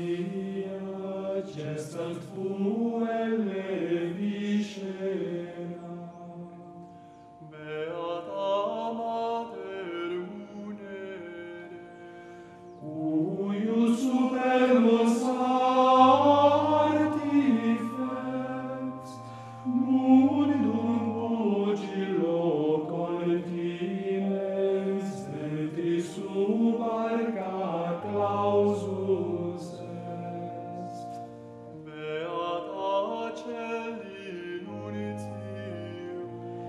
Gestant puelle viscera. Beata Mater Munere, Cuius superbus artifex mundum pugilo continens ventris sub arca clausus est. Beata Celi Nuntium,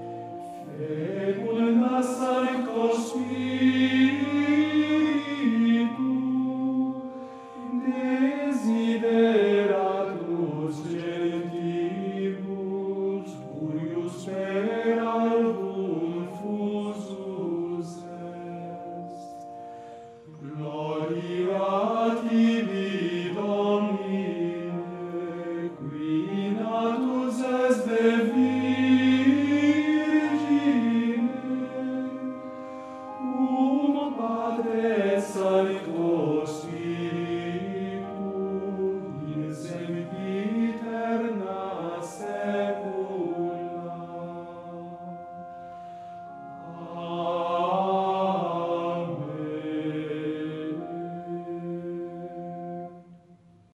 Fecunda Sancto Spiritu,